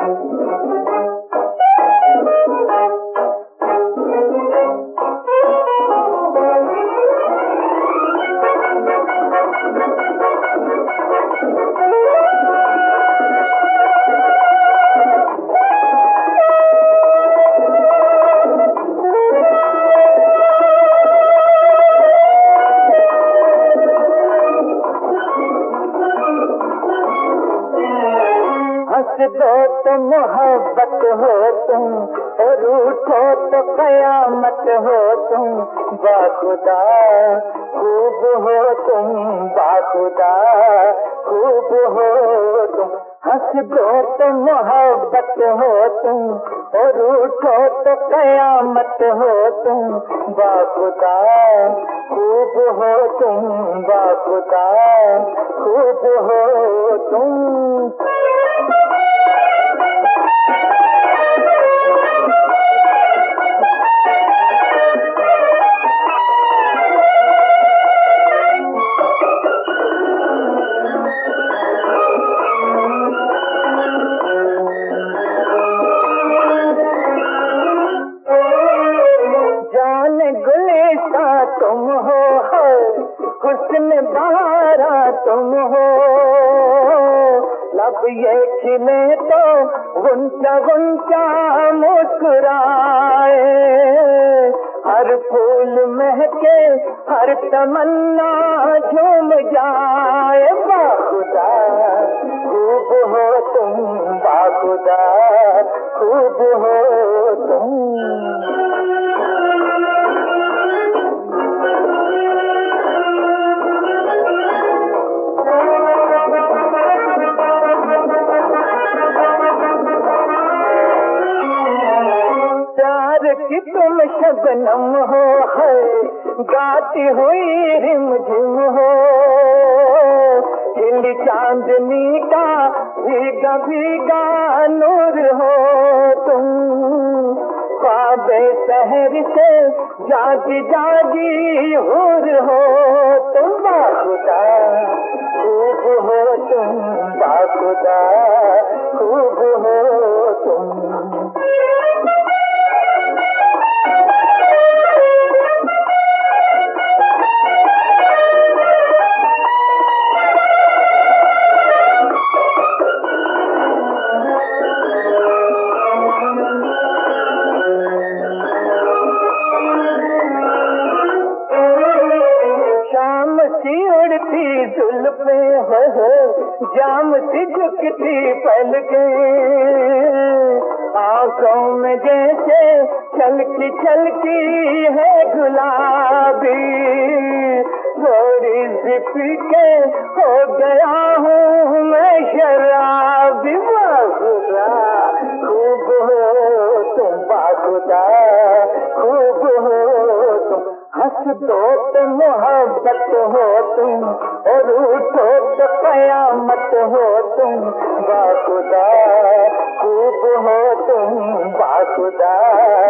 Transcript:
दो तो मोहब्बत हो तुम, और रूठो तो कयामत हो तुम। बाखुदा खूब हो तुम, बाखुदा खूब हो तुम। हंस दो तो मोहब्बत हो तुम, और रूठो तो कयामत हो तुम। बाखुदा खूब हो तुम, बाखुदा खूब हो तुम। तुम हो हुस्न बहारा तुम हो, लब ये खिले तो गुंचा गुंचा मुस्कुराए। हर फूल महके हर तमन्ना झूम जाए। बाखुदा खूब हो तुम, बाखुदा खूब हो तुम। कि तुम शबनम हो गाती हुई रिमझिम हो, हिल चांदनी का भीगा भीगा नूर हो तुम। ख्वाबे शहर से जागी जागी हूर हो तुम। बाखुदा खूब हो तुम, बाखुदा खूब हो तुम। उड़ती जुल्फे हो जाम सी झुकती पलके, आंखों में जैसे छलकी छलकी है गुलाबी। थोड़ी सी पी के हो गया हूँ मैं शराबी। बाखुदा खूब हो तुम, बाखुदा खूब हो तुम। हंस दो तो मोहब्बत हो तुम, और उठो तो कयामत हो तुम। बाखुदा खूब हो तुम, बाखुदा